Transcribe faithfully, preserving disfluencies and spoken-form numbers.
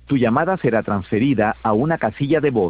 Tu llamada será transferida a una casilla de voz.